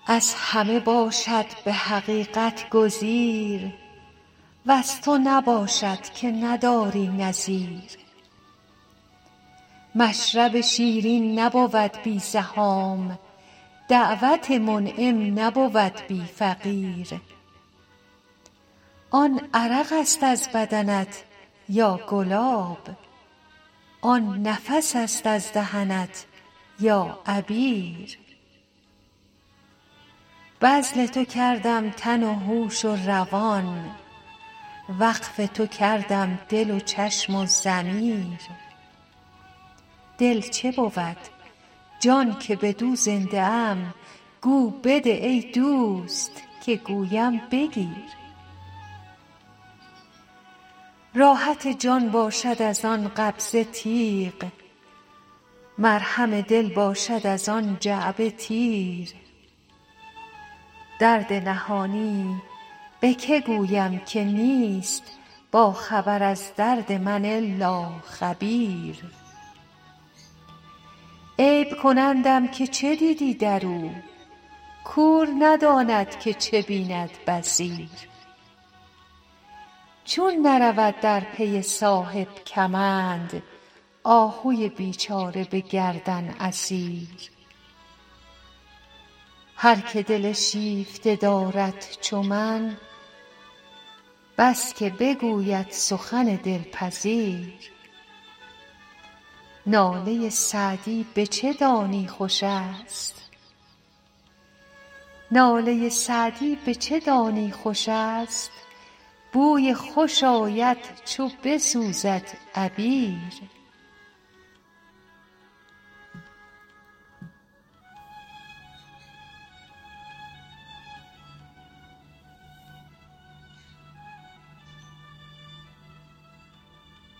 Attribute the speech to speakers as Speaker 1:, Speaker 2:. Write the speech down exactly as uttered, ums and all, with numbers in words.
Speaker 1: از همه باشد به حقیقت گزیر، وز تو نباشد که نداری نظیر. مشرب شیرین نبود بی زحام، دعوت منعم نبود بی فقیر. آن عرق است از بدنت یا گلاب، آن نفس است از دهنت یا عبیر. بذل تو کردم تن و هوش و روان، وقف تو کردم دل و چشم و ضمیر. دل چه بود؟ جان که بدو زنده ام، گو بده ای دوست که گویم بگیر. راحت جان باشد از آن قبضه تیغ، مرهم دل باشد از آن جعبه تیر. درد نهانی به که گویم که نیست، با خبر از درد من الا خبیر. عیب کنندم که چه دیدی در او، کور نداند که چه بیند بصیر. چون نرود در پی صاحب کمند، آهوی بیچاره به گردن اسیر. هر که دل شیفته دارد چو من، بس که بگوید سخن دلپذیر. ناله سعدی به چه دانی خوش است، ناله سعدی به چه دانی خوش است. بوی خوش آید چو بسوزد عبیر.